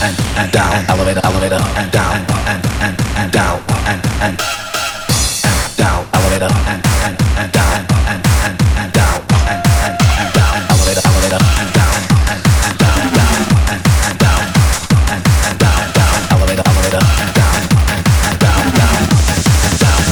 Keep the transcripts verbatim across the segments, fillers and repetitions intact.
and and down, elevator, elevator, and down, and and and down, and and and down, elevator, and and and down, and and and down, and and and down, elevator, elevator, and down, and and down, down, and and down, and and down, down, elevator, elevator, and down, and and down, down, and and down.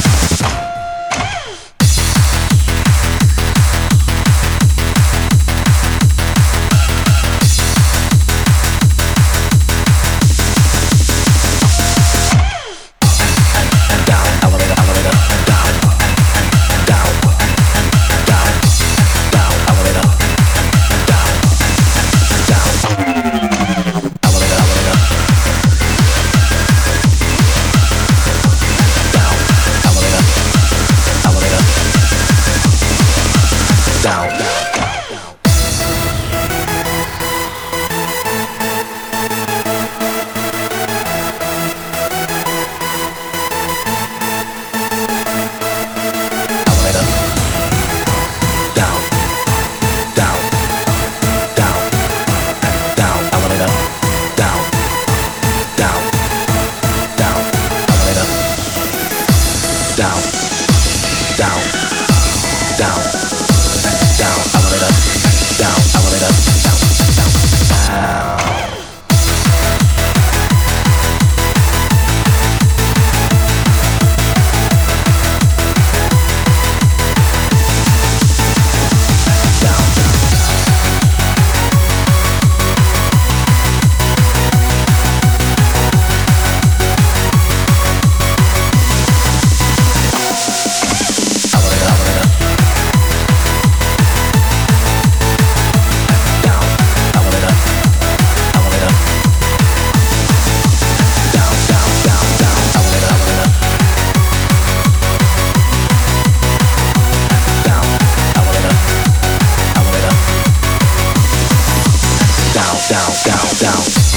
Down, down, down, down, elevator, down, elevator, down, down, down. Down, down, down.